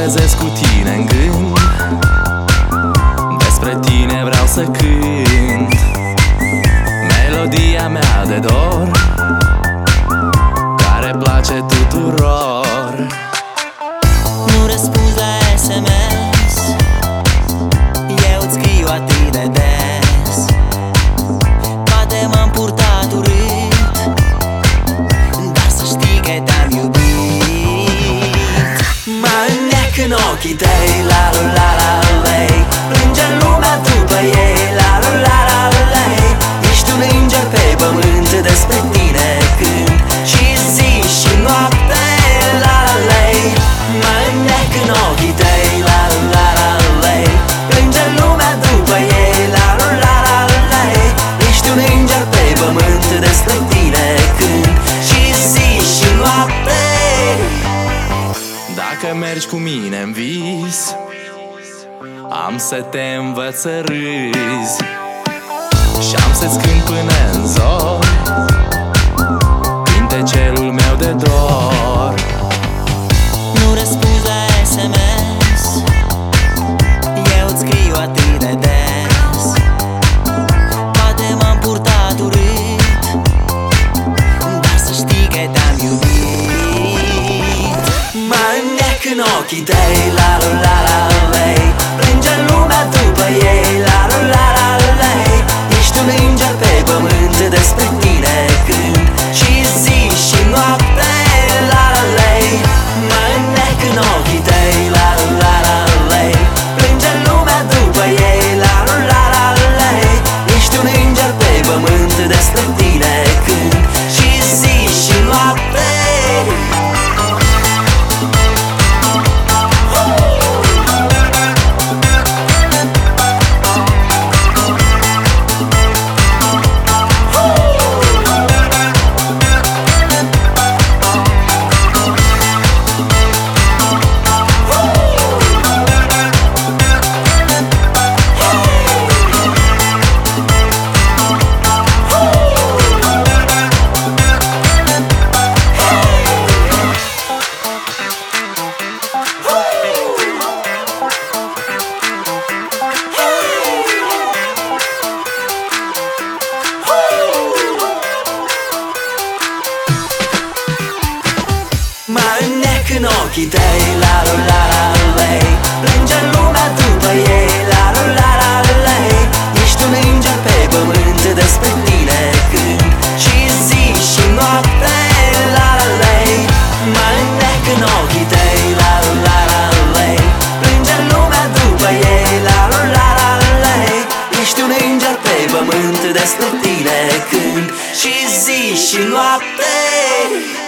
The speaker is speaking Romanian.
trezesc cu tine în gând, despre tine vreau să cânt melodia mea de dor, care place tuturor. Nu răspunzi la SMS, eu îți scriu atât de des. Poate m-am purtat urât, dar să știi că te-am iubit. Mă înnec în ochii tăi, la la la la lei, plânge lumea după ei, la la la la lei. Ești un înger pe pământ, despre tine cânt și zi și noapte, la la lei. Mă înnec în ochii tăi, la la la lei, plânge lumea după ei, la la la la lei. Ești un înger pe pământ, despre tine cânt și zi și noapte. Dacă mergi cu mine în vis, am să te învăț să râzi și am să-ți cânt până în zor cântecelul meu de dor. Nu răspunzi la SMS, eu îți scriu atât de des. Poate m-am purtat urât, dar să știi că te-am iubit. Mă înnec în ochii tăi, la la la la lei, plânge lumea după ei, la la la la lei. Ești un înger pe pământ, despre tine cânt și zi și noapte, la la lei. Mă înnec în ochii tăi, la la la lei, plânge lumea după ei, la la la la lei. Ești un înger pe pământ, despre tine cânt și zi și noapte. Mă înnec în ochii tăi, la la la la lei, plânge lumea după ei, la la la la lei. Ești un înger pe pământ, despre tine cânt și zi și noapte, la la lei. Mă înnec în ochii tăi, la la la la lei, plânge lumea după ei, la la la la lei. Ești un înger pe pământ, despre tine cânt și zi și noapte.